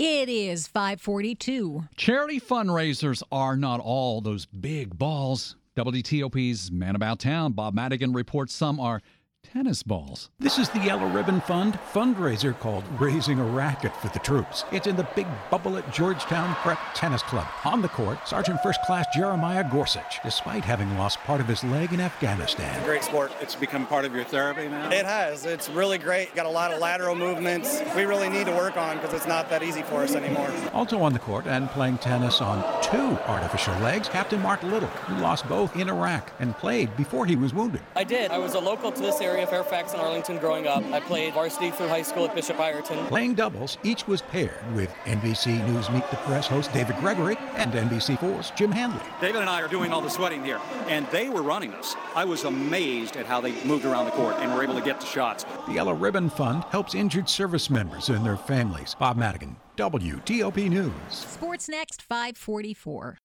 It is 5:42. Charity fundraisers are not all those big balls. WTOP's Man About Town, Bob Madigan, reports some are tennis balls. This is the Yellow Ribbon Fund fundraiser called Raising a Racket for the Troops. It's in the big bubble at Georgetown Prep Tennis Club. On the court, Sergeant First Class Jeremiah Gorsuch, despite having lost part of his leg in Afghanistan. Great sport. It's become part of your therapy now? It has. It's really great. Got a lot of lateral movements we really need to work on because it's not that easy for us anymore. Also on the court and playing tennis on 2 artificial legs, Captain Mark Little, who lost both in Iraq and played before he was wounded. I did. I was a local to this area, Fairfax and Arlington, growing up. I played varsity through high school at Bishop Ireton. Playing doubles, each was paired with NBC News Meet the Press host David Gregory and NBC4's Jim Handley. David and I are doing all the sweating here, and they were running us. I was amazed at how they moved around the court and were able to get the shots. The Yellow Ribbon Fund helps injured service members and their families. Bob Madigan, WTOP News. Sports next, 5:44.